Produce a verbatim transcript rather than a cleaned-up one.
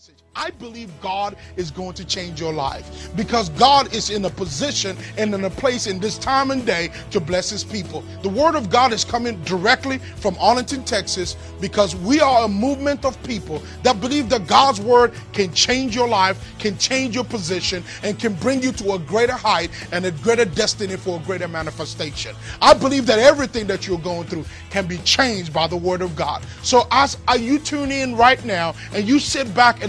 message. I believe God is going to change your life because God is in a position and in a place in this time and day to bless his people. The word of God is coming directly from Arlington, Texas, because we are a movement of people that believe that God's word can change your life, can change your position, and can bring you to a greater height and a greater destiny for a greater manifestation. I believe that everything that you're going through can be changed by the word of God. So as you tune in right now and you sit back and